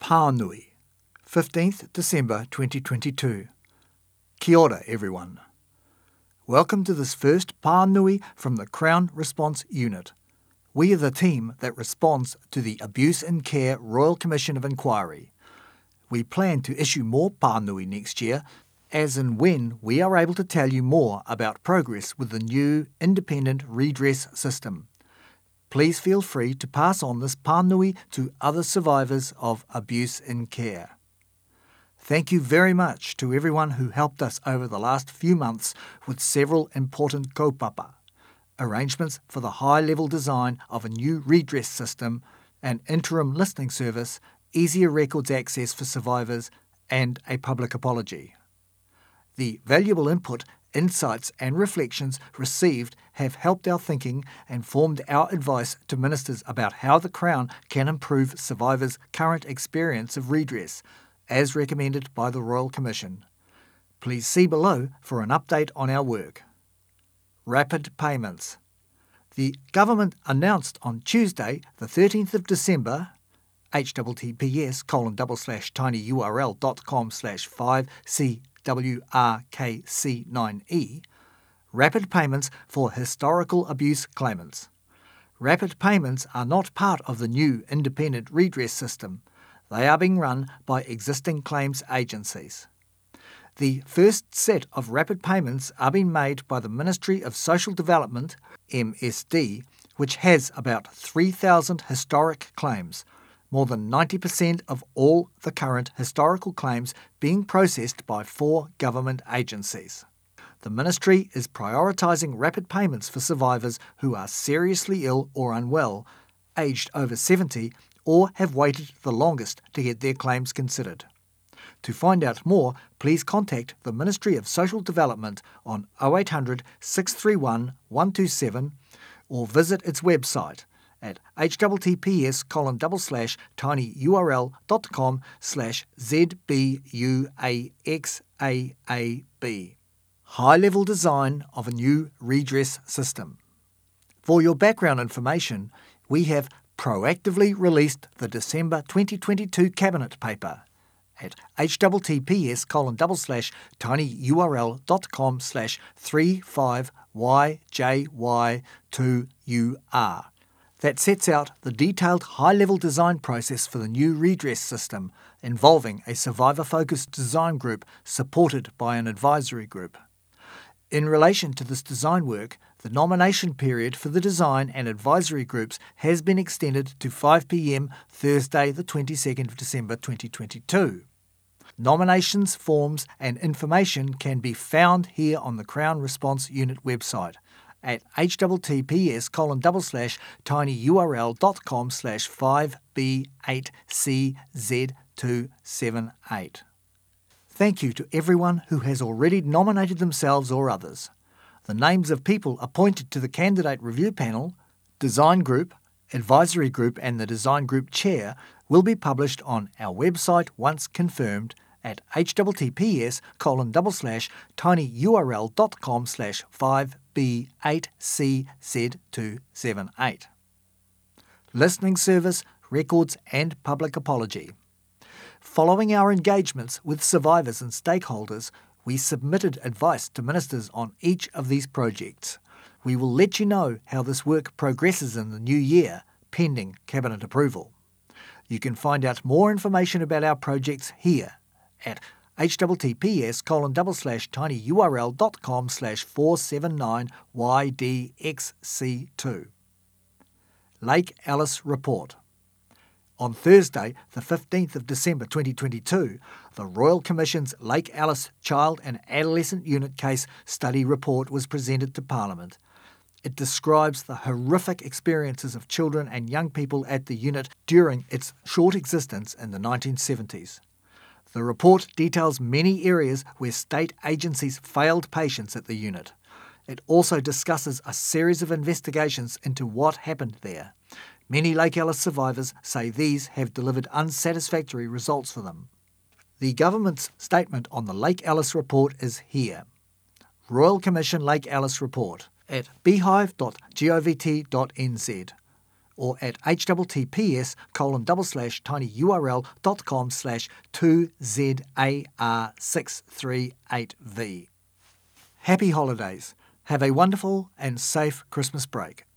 Pānui, 15th December 2022. Kia ora, everyone. Welcome to this first Pānui from the Crown Response Unit. We are the team that responds to the Abuse in Care Royal Commission of Inquiry. We plan to issue more Pānui next year, as and when we are able to tell you more about progress with the new independent redress system. Please feel free to pass on this Pānui to other survivors of abuse in care. Thank you very much to everyone who helped us over the last few months with several important kaupapa, arrangements for the high-level design of a new redress system, an interim listening service, easier records access for survivors, and a public apology. The valuable input, insights and reflections received have helped our thinking and formed our advice to ministers about how the Crown can improve survivors' current experience of redress, as recommended by the Royal Commission. Please see below for an update on our work. Rapid payments. The Government announced on Tuesday, the 13th of December, https://tinyurl.com/5CWRKC9E, rapid payments for historical abuse claimants. Rapid payments are not part of the new independent redress system. They are being run by existing claims agencies. The first set of rapid payments are being made by the Ministry of Social Development, MSD, which has about 3,000 historic claims, more than 90% of all the current historical claims being processed by 4 government agencies. The Ministry is prioritising rapid payments for survivors who are seriously ill or unwell, aged over 70, or have waited the longest to get their claims considered. To find out more, please contact the Ministry of Social Development on 0800 631 127 or visit its website at https://tinyurl.com/ZBUAXAAB. High-level design of a new redress system. For your background information, we have proactively released the December 2022 Cabinet paper at https://tinyurl.com/35YJY2UR. That sets out the detailed high-level design process for the new redress system, involving a survivor-focused design group supported by an advisory group. In relation to this design work, the nomination period for the design and advisory groups has been extended to 5 p.m. Thursday the 22nd of December 2022. Nominations, forms and information can be found here on the Crown Response Unit website at https://tinyurl.com/5B8CZ278. Thank you to everyone who has already nominated themselves or others. The names of people appointed to the candidate review panel, design group, advisory group and the design group chair will be published on our website once confirmed at https://tinyurl.com/5B8CZ278. Listening service, records and public apology. Following our engagements with survivors and stakeholders, we submitted advice to ministers on each of these projects. We will let you know how this work progresses in the new year, pending Cabinet approval. You can find out more information about our projects here at https://tinyurl.com/479YDXC2. Lake Alice Report. On Thursday, the 15th of December 2022, the Royal Commission's Lake Alice Child and Adolescent Unit Case Study Report was presented to Parliament. It describes the horrific experiences of children and young people at the unit during its short existence in the 1970s. The report details many areas where state agencies failed patients at the unit. It also discusses a series of investigations into what happened there. Many Lake Alice survivors say these have delivered unsatisfactory results for them. The Government's statement on the Lake Alice Report is here. Royal Commission Lake Alice Report at beehive.govt.nz. or at https://tinyurl.com/2ZAR638V. Happy holidays. Have a wonderful and safe Christmas break.